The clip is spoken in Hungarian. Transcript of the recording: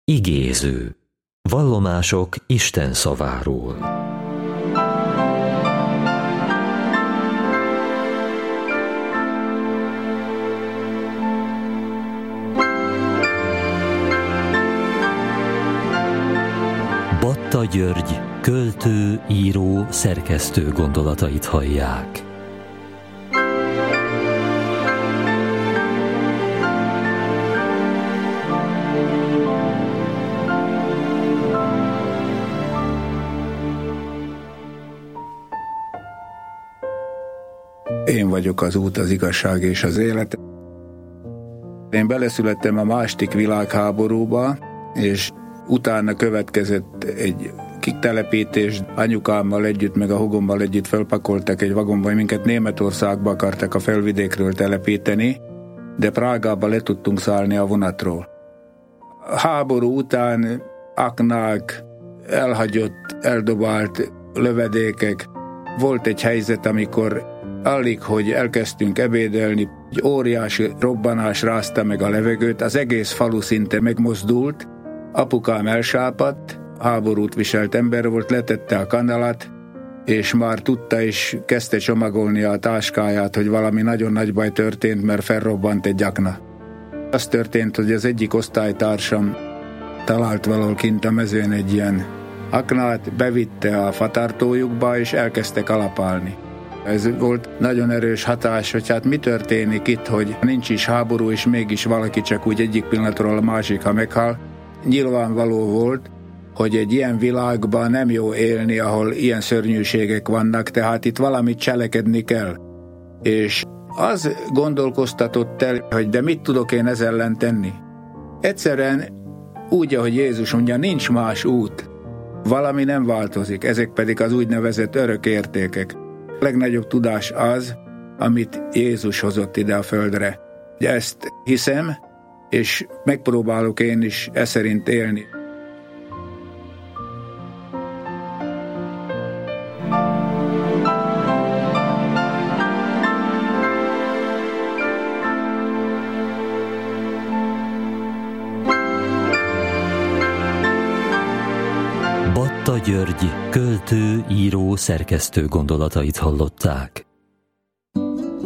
Igéző. Vallomások Isten szaváról. Batta György, költő, író, szerkesztő gondolatait hallják. Én vagyok az út, az igazság és az élet. Én beleszülettem a második világháborúba, és utána következett egy kitelepítés. Anyukámmal együtt, meg a hugommal együtt felpakoltak egy vagonba, hogy minket Németországba akartak a felvidékről telepíteni, de Prágába le tudtunk szállni a vonatról. A háború után aknák, elhagyott, eldobált lövedékek. Volt egy helyzet, amikor alig, hogy elkezdtünk ebédelni, egy óriási robbanás rázta meg a levegőt, az egész falu szinte megmozdult, apukám elsápadt, háborút viselt ember volt, letette a kanalat, és már tudta és kezdte csomagolni a táskáját, hogy valami nagyon nagy baj történt, mert felrobbant egy akna. Az történt, hogy az egyik osztálytársam talált valahol kint a mezőn egy ilyen aknát, bevitte a fatartójukba, és elkezdte kalapálni. Ez volt nagyon erős hatás, hogy hát mi történik itt, hogy nincs is háború, és mégis valaki csak úgy egyik pillanatról a másikra meghal. Nyilvánvaló volt, hogy egy ilyen világban nem jó élni, ahol ilyen szörnyűségek vannak, tehát itt valamit cselekedni kell. És az gondolkoztatott el, hogy de mit tudok én ezzel ellen tenni? Egyszerűen úgy, ahogy Jézus mondja, nincs más út. Valami nem változik, ezek pedig az úgynevezett örök értékek. A legnagyobb tudás az, amit Jézus hozott ide a földre. Ezt hiszem, és megpróbálok én is e szerint élni. Batta György, költő, író, szerkesztő gondolatait hallották.